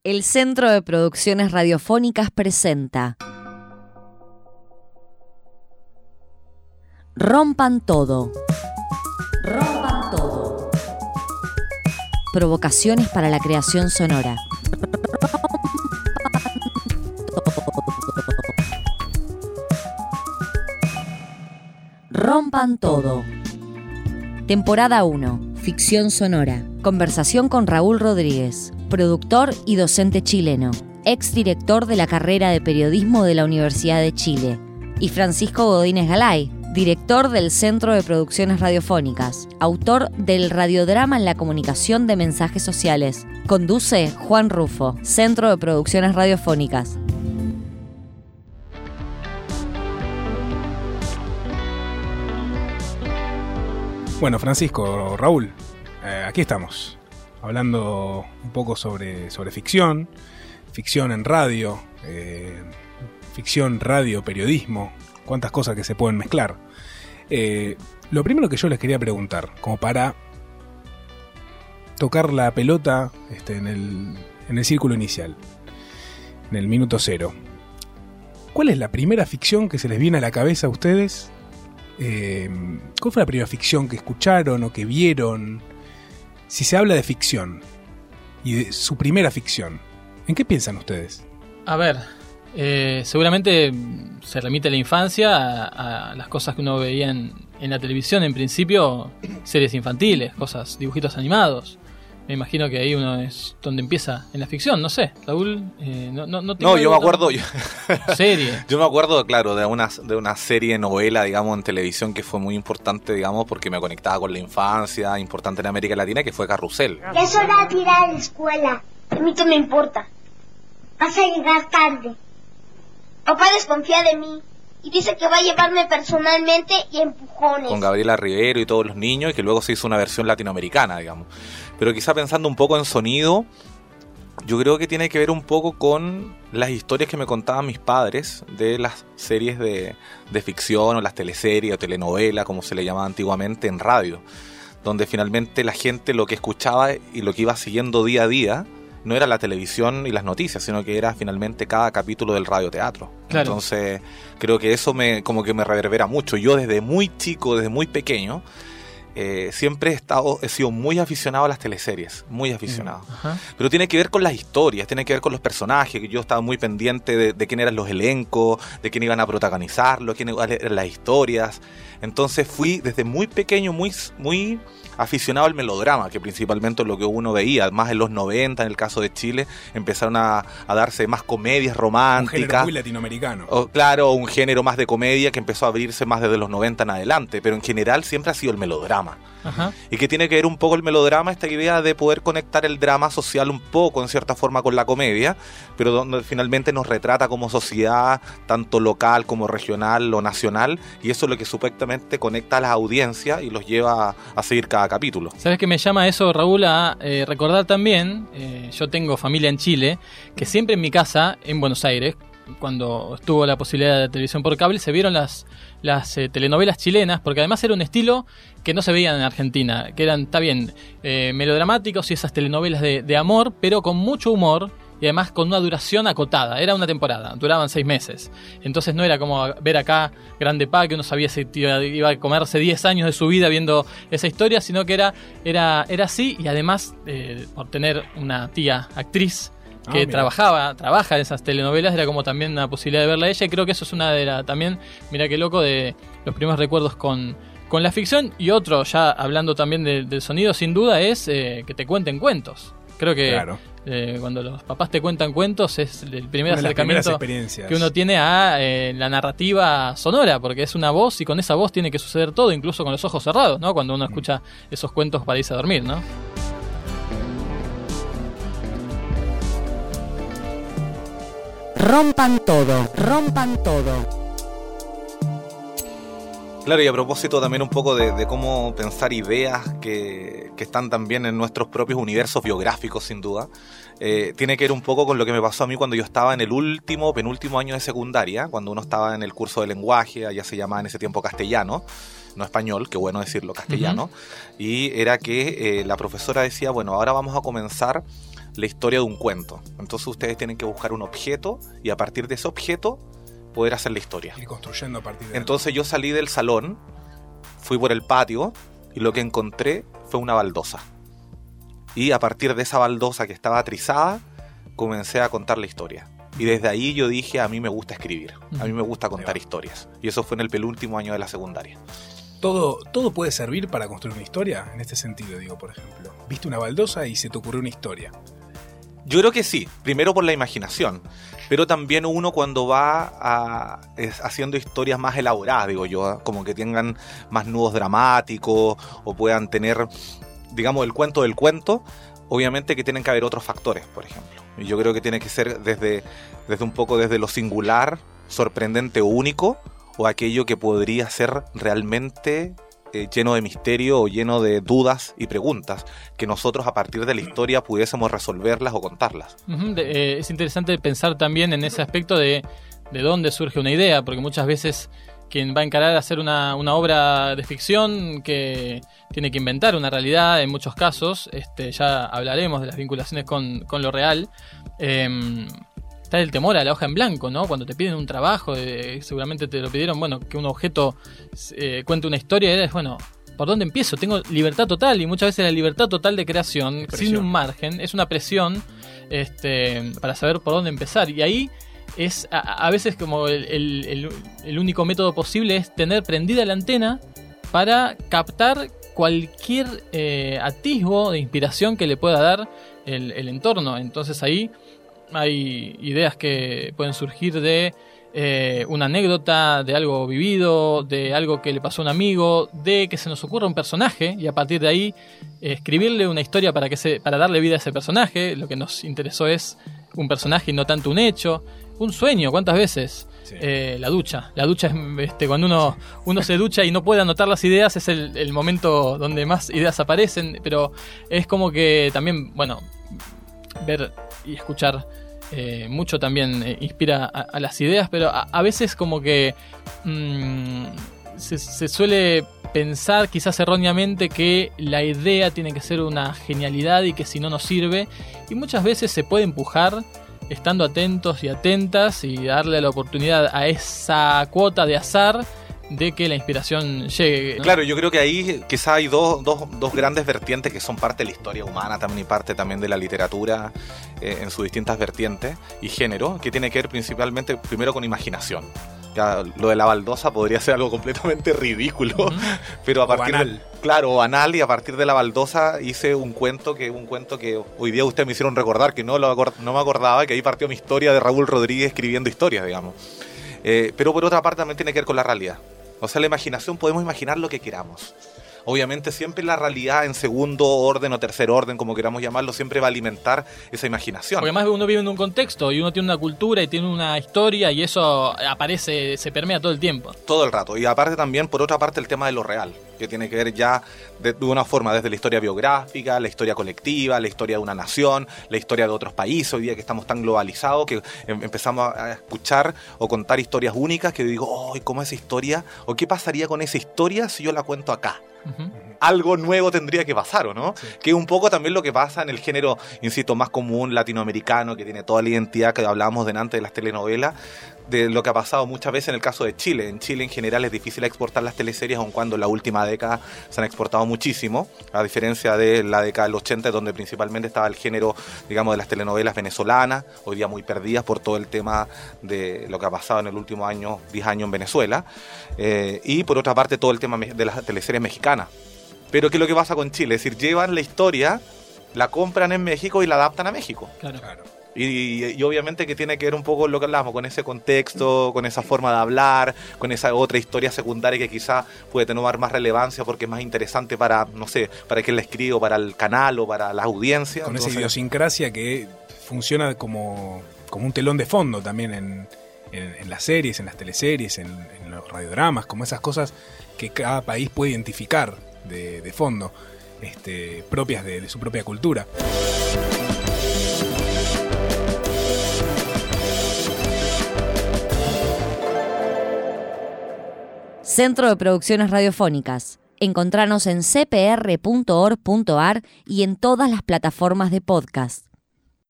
El Centro de Producciones Radiofónicas presenta Rompan Todo. Rompan Todo. Provocaciones para la creación sonora. Rompan Todo. Temporada 1. Ficción sonora. Conversación con Raúl Rodríguez, productor y docente chileno, exdirector de la carrera de periodismo de la Universidad de Chile, y Francisco Godínez Galay, director del Centro de Producciones Radiofónicas, autor del radiodrama en la comunicación de mensajes sociales. Conduce Juan Rufo, Centro de Producciones Radiofónicas. Bueno, Francisco, Raúl, aquí estamos, hablando un poco sobre ficción en radio, ficción, radio, periodismo, cuántas cosas que se pueden mezclar. Lo primero que yo les quería preguntar, como para tocar la pelota en el círculo inicial, en el minuto cero, ¿cuál es la primera ficción que se les viene a la cabeza a ustedes? ¿Cuál fue la primera ficción que escucharon o que vieron? Si se habla de ficción y de su primera ficción, ¿en qué piensan ustedes? A ver, seguramente se remite a la infancia, a las cosas que uno veía en la televisión, en principio series infantiles, cosas, dibujitos animados. Me imagino que ahí uno es donde empieza en la ficción, no sé, Raúl, no tengo. No, yo me acuerdo. Serie. Yo me acuerdo, claro, de una serie novela, digamos, en televisión que fue muy importante, digamos, porque me conectaba con la infancia, importante en América Latina, que fue Carrusel. Es hora de ir a la escuela. A mí qué me importa. Vas a llegar tarde. Papá desconfía de mí y dice que va a llevarme personalmente y empujones. Con Gabriela Rivero y todos los niños, y que luego se hizo una versión latinoamericana, digamos. Pero quizá pensando un poco en sonido, yo creo que tiene que ver un poco con las historias que me contaban mis padres de las series de ficción o las teleseries o telenovelas, como se le llamaba antiguamente, en radio, donde finalmente la gente lo que escuchaba y lo que iba siguiendo día a día no era la televisión y las noticias, sino que era finalmente cada capítulo del radioteatro. Claro. Entonces creo que eso como que me reverbera mucho. Yo desde muy chico, desde muy pequeño, siempre he sido muy aficionado a las teleseries, muy aficionado. Pero tiene que ver con las historias, tiene que ver con los personajes, que yo estaba muy pendiente de quién eran los elencos, de quién iban a protagonizarlo, quiénes eran las historias. Entonces fui desde muy pequeño muy aficionado al melodrama, que principalmente es lo que uno veía, más en los 90, en el caso de Chile, empezaron a darse más comedias románticas. Un género muy latinoamericano. Claro, un género más de comedia que empezó a abrirse más desde los 90 en adelante, pero en general siempre ha sido el melodrama. Ajá. Y que tiene que ver un poco el melodrama, esta idea de poder conectar el drama social un poco, en cierta forma, con la comedia, pero donde finalmente nos retrata como sociedad, tanto local como regional o nacional, y eso es lo que supuestamente conecta a las audiencias y los lleva a seguir cada capítulo. ¿Sabes qué me llama eso, Raúl? A recordar también, yo tengo familia en Chile, que siempre en mi casa, en Buenos Aires, cuando estuvo la posibilidad de televisión por cable, se vieron las telenovelas chilenas, porque además era un estilo que no se veía en Argentina, que eran, está bien, melodramáticos y esas telenovelas de amor, pero con mucho humor y además con una duración acotada. Era una temporada, duraban 6 meses. Entonces no era como ver acá Grande Pa, que uno sabía si iba a comerse 10 años de su vida viendo esa historia, sino que era así, y además por tener una tía actriz que trabaja en esas telenovelas, era como también una posibilidad de verla a ella, y creo que eso es una de también, mira qué loco, de los primeros recuerdos con la ficción. Y otro, ya hablando también del sonido, sin duda, es que te cuenten cuentos. Creo que claro. Cuando los papás te cuentan cuentos es el primer acercamiento que uno tiene a la narrativa sonora, porque es una voz y con esa voz tiene que suceder todo, incluso con los ojos cerrados, ¿no? Cuando uno escucha esos cuentos para irse a dormir, ¿no? Rompan todo, rompan todo. Claro, y a propósito también un poco de cómo pensar ideas que están también en nuestros propios universos biográficos, sin duda, tiene que ver un poco con lo que me pasó a mí cuando yo estaba en el penúltimo año de secundaria, cuando uno estaba en el curso de lenguaje, allá se llamaba en ese tiempo castellano, no español, qué bueno decirlo, castellano, y era que la profesora decía, bueno, ahora vamos a comenzar la historia de un cuento. Entonces ustedes tienen que buscar un objeto y a partir de ese objeto poder hacer la historia. Ir construyendo a partir de Entonces yo salí del salón, fui por el patio y lo que encontré fue una baldosa. Y a partir de esa baldosa que estaba trizada, comencé a contar la historia. Y desde ahí yo dije, a mí me gusta escribir, a mí me gusta contar historias. Y eso fue en el penúltimo año de la secundaria. ¿Todo puede servir para construir una historia? En este sentido, digo, por ejemplo. Viste una baldosa y se te ocurrió una historia. Yo creo que sí, primero por la imaginación, pero también uno cuando va haciendo historias más elaboradas, digo yo, como que tengan más nudos dramáticos o puedan tener, digamos, el cuento del cuento, obviamente que tienen que haber otros factores, por ejemplo. Y yo creo que tiene que ser desde un poco desde lo singular, sorprendente o único, o aquello que podría ser realmente lleno de misterio o lleno de dudas y preguntas, que nosotros a partir de la historia pudiésemos resolverlas o contarlas. Es interesante pensar también en ese aspecto de dónde surge una idea, porque muchas veces quien va a encarar a hacer una obra de ficción que tiene que inventar una realidad, en muchos casos, ya hablaremos de las vinculaciones con lo real, está el temor a la hoja en blanco, ¿no? Cuando te piden un trabajo, seguramente te lo pidieron, bueno, que un objeto cuente una historia, es, bueno, ¿por dónde empiezo? Tengo libertad total, y muchas veces la libertad total de creación, sin un margen, es una presión para saber por dónde empezar. Y ahí es a veces como el único método posible es tener prendida la antena para captar cualquier atisbo de inspiración que le pueda dar el entorno. Entonces ahí hay ideas que pueden surgir de una anécdota, de algo vivido, de algo que le pasó a un amigo, de que se nos ocurra un personaje y a partir de ahí escribirle una historia para darle vida a ese personaje. Lo que nos interesó es un personaje y no tanto un hecho. Un sueño, ¿cuántas veces? Sí. La ducha es cuando uno se ducha y no puede anotar las ideas, es el momento donde más ideas aparecen, pero es como que también, bueno, ver y escuchar mucho también inspira a las ideas, pero a veces como que se suele pensar quizás erróneamente que la idea tiene que ser una genialidad y que si no nos sirve, y muchas veces se puede empujar estando atentos y atentas y darle la oportunidad a esa cuota de azar de que la inspiración llegue, ¿no? Claro, yo creo que ahí quizá hay dos grandes vertientes que son parte de la historia humana también y parte también de la literatura en sus distintas vertientes y género, que tiene que ver principalmente primero con imaginación. Ya, lo de la baldosa podría ser algo completamente ridículo, pero a partir banal, y a partir de la baldosa hice un cuento que hoy día ustedes me hicieron recordar, que no me acordaba, que ahí partió mi historia de Raúl Rodríguez escribiendo historias, digamos. Pero por otra parte también tiene que ver con la realidad. O sea, la imaginación, podemos imaginar lo que queramos. Obviamente siempre la realidad en segundo orden o tercer orden, como queramos llamarlo, siempre va a alimentar esa imaginación. Porque además uno vive en un contexto y uno tiene una cultura y tiene una historia y eso aparece, se permea todo el tiempo. Todo el rato. Y aparte también, por otra parte, el tema de lo real, que tiene que ver ya de una forma desde la historia biográfica, la historia colectiva, la historia de una nación, la historia de otros países. Hoy día que estamos tan globalizados que empezamos a escuchar o contar historias únicas que digo, oh, ¿cómo es esa historia? ¿O qué pasaría con esa historia si yo la cuento acá? Algo nuevo tendría que pasar, ¿o no? Sí. Que es un poco también lo que pasa en el género, insisto, más común latinoamericano, que tiene toda la identidad que hablábamos delante de las telenovelas, de lo que ha pasado muchas veces en el caso de Chile. En Chile en general es difícil exportar las teleseries, aun cuando en la última década se han exportado muchísimo, a diferencia de la década del 80, donde principalmente estaba el género, digamos, de las telenovelas venezolanas, hoy día muy perdidas por todo el tema de lo que ha pasado en el último año, 10 años en Venezuela, y por otra parte todo el tema de las teleseries mexicanas. Pero ¿qué es lo que pasa con Chile? Es decir, llevan la historia, la compran en México y la adaptan a México. Claro. Y obviamente que tiene que ver un poco lo que hablamos, con ese contexto, con esa forma de hablar, con esa otra historia secundaria que quizá puede tener más relevancia porque es más interesante para, no sé, para quien la escribe o para el canal o para la audiencia. Con esa idiosincrasia que funciona como un telón de fondo también en las series, en las teleseries, en los radiodramas, como esas cosas que cada país puede identificar de fondo, propias de su propia cultura. Centro de Producciones Radiofónicas. Encontranos en cpr.org.ar y en todas las plataformas de podcast.